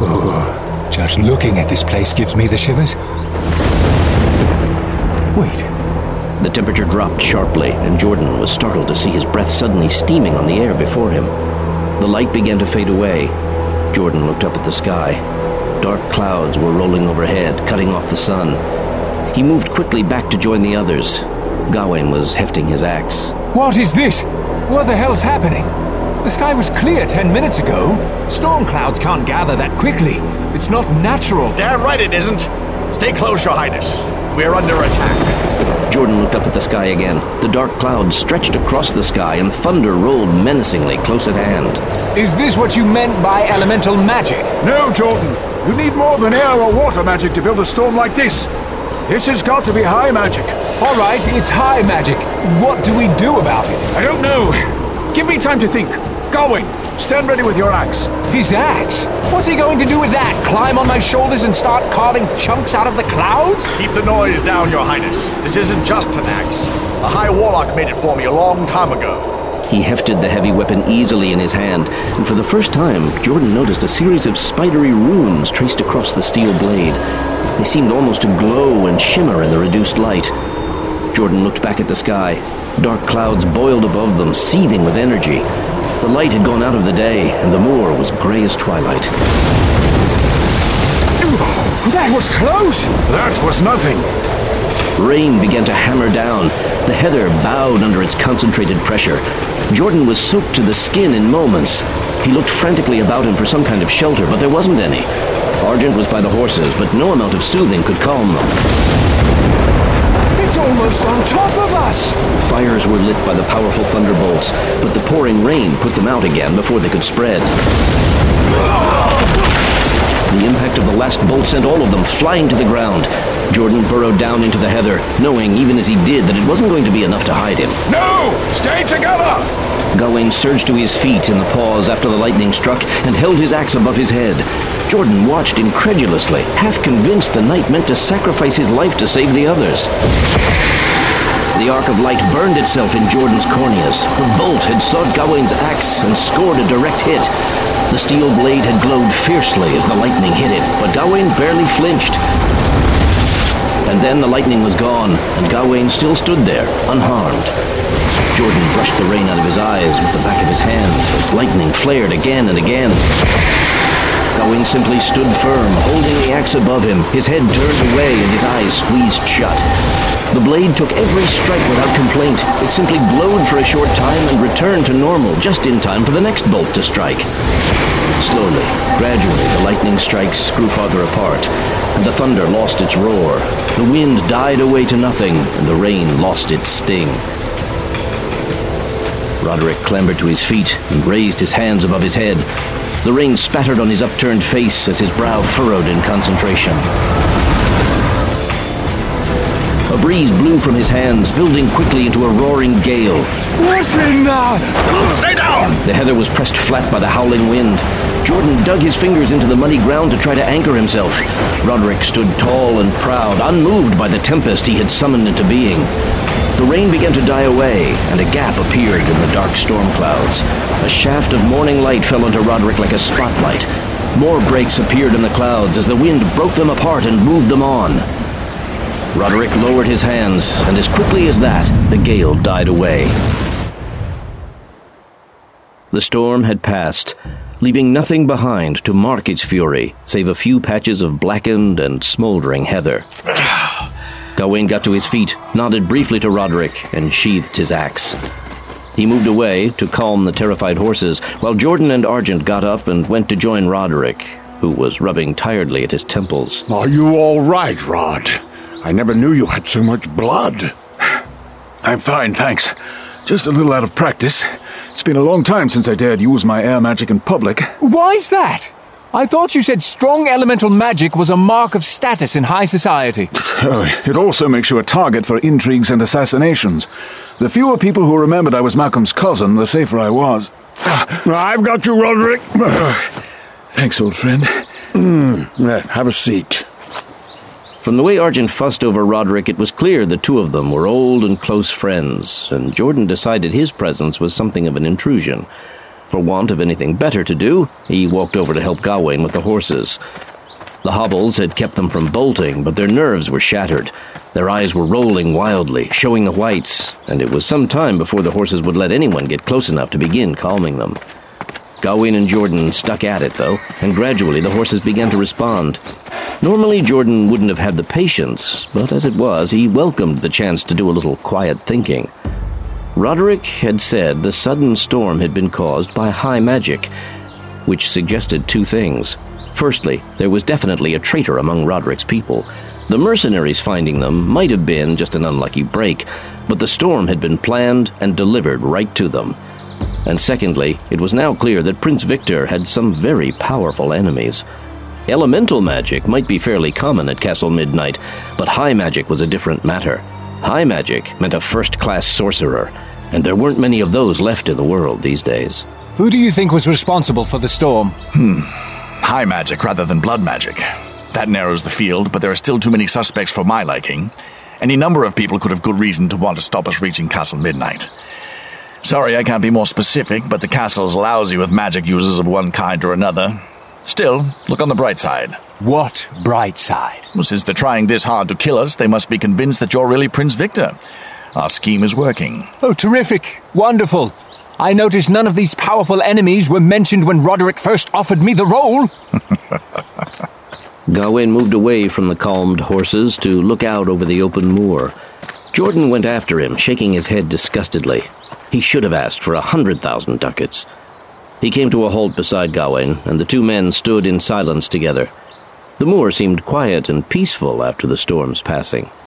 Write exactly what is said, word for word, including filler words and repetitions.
Oh, just looking at this place gives me the shivers. Wait. The temperature dropped sharply, and Jordan was startled to see his breath suddenly steaming on the air before him. The light began to fade away. Jordan looked up at the sky. Dark clouds were rolling overhead, cutting off the sun. He moved quickly back to join the others. Gawain was hefting his axe. What is this? What the hell's happening? The sky was clear ten minutes ago. Storm clouds can't gather that quickly. It's not natural. Damn right it isn't. Stay close, Your Highness. We're under attack. Jordan looked up at the sky again. The dark clouds stretched across the sky, and thunder rolled menacingly close at hand. Is this what you meant by elemental magic? No, Jordan. You need more than air or water magic to build a storm like this. This has got to be high magic. All right, it's high magic. What do we do about it? I don't know. Give me time to think. Gawain, stand ready with your axe. His axe? What's he going to do with that? Climb on my shoulders and start carving chunks out of the clouds? Keep the noise down, Your Highness. This isn't just an axe. A high warlock made it for me a long time ago. He hefted the heavy weapon easily in his hand, and for the first time, Jordan noticed a series of spidery runes traced across the steel blade. They seemed almost to glow and shimmer in the reduced light. Jordan looked back at the sky. Dark clouds boiled above them, seething with energy. The light had gone out of the day, and the moor was gray as twilight. That was close! That was nothing. Rain began to hammer down. The heather bowed under its concentrated pressure. Jordan was soaked to the skin in moments. He looked frantically about him for some kind of shelter, but there wasn't any. Argent was by the horses, but no amount of soothing could calm them. It's almost on top of us! Fires were lit by the powerful thunderbolts, but the pouring rain put them out again before they could spread. The impact of the last bolt sent all of them flying to the ground. Jordan burrowed down into the heather, knowing, even as he did, that it wasn't going to be enough to hide him. No! Stay together! Gawain surged to his feet in the pause after the lightning struck and held his axe above his head. Jordan watched incredulously, half convinced the knight meant to sacrifice his life to save the others. The arc of light burned itself in Jordan's corneas. The bolt had sought Gawain's axe and scored a direct hit. The steel blade had glowed fiercely as the lightning hit it, but Gawain barely flinched. And then the lightning was gone, and Gawain still stood there, unharmed. Jordan brushed the rain out of his eyes with the back of his hand as lightning flared again and again. Gawain simply stood firm, holding the axe above him, his head turned away and his eyes squeezed shut. The blade took every strike without complaint. It simply glowed for a short time and returned to normal, just in time for the next bolt to strike. Slowly, gradually, the lightning strikes grew farther apart, and the thunder lost its roar. The wind died away to nothing, and the rain lost its sting. Roderick clambered to his feet and raised his hands above his head. The rain spattered on his upturned face as his brow furrowed in concentration. A breeze blew from his hands, building quickly into a roaring gale. What in the... Stay down! The heather was pressed flat by the howling wind. Jordan dug his fingers into the muddy ground to try to anchor himself. Roderick stood tall and proud, unmoved by the tempest he had summoned into being. The rain began to die away, and a gap appeared in the dark storm clouds. A shaft of morning light fell onto Roderick like a spotlight. More breaks appeared in the clouds as the wind broke them apart and moved them on. Roderick lowered his hands, and as quickly as that, the gale died away. The storm had passed, leaving nothing behind to mark its fury, save a few patches of blackened and smoldering heather. Gawain got to his feet, nodded briefly to Roderick, and sheathed his axe. He moved away to calm the terrified horses, while Jordan and Argent got up and went to join Roderick, who was rubbing tiredly at his temples. Are you all right, Rod? I never knew you had so much blood. I'm fine, thanks. Just a little out of practice. It's been a long time since I dared use my air magic in public. Why's that? I thought you said strong elemental magic was a mark of status in high society. Oh, it also makes you a target for intrigues and assassinations. The fewer people who remembered I was Malcolm's cousin, the safer I was. I've got you, Roderick. Thanks, old friend. Mm, have a seat. From the way Argent fussed over Roderick, it was clear the two of them were old and close friends, and Jordan decided his presence was something of an intrusion. For want of anything better to do, he walked over to help Gawain with the horses. The hobbles had kept them from bolting, but their nerves were shattered. Their eyes were rolling wildly, showing the whites, and it was some time before the horses would let anyone get close enough to begin calming them. Gawain and Jordan stuck at it, though, and gradually the horses began to respond. Normally, Jordan wouldn't have had the patience, but as it was, he welcomed the chance to do a little quiet thinking. Roderick had said the sudden storm had been caused by high magic, which suggested two things. Firstly, there was definitely a traitor among Roderick's people. The mercenaries finding them might have been just an unlucky break, but the storm had been planned and delivered right to them. And secondly, it was now clear that Prince Victor had some very powerful enemies. Elemental magic might be fairly common at Castle Midnight, but high magic was a different matter. High magic meant a first-class sorcerer, and there weren't many of those left in the world these days. Who do you think was responsible for the storm? Hmm. High magic rather than blood magic. That narrows the field, but there are still too many suspects for my liking. Any number of people could have good reason to want to stop us reaching Castle Midnight. Sorry I can't be more specific, but the castle's lousy with magic users of one kind or another. Still, look on the bright side. What bright side? Well, since they're trying this hard to kill us, they must be convinced that you're really Prince Victor. Our scheme is working. Oh, terrific. Wonderful. I noticed none of these powerful enemies were mentioned when Roderick first offered me the role. Gawain moved away from the calmed horses to look out over the open moor. Jordan went after him, shaking his head disgustedly. He should have asked for a hundred thousand ducats. He came to a halt beside Gawain, and the two men stood in silence together. The moor seemed quiet and peaceful after the storm's passing.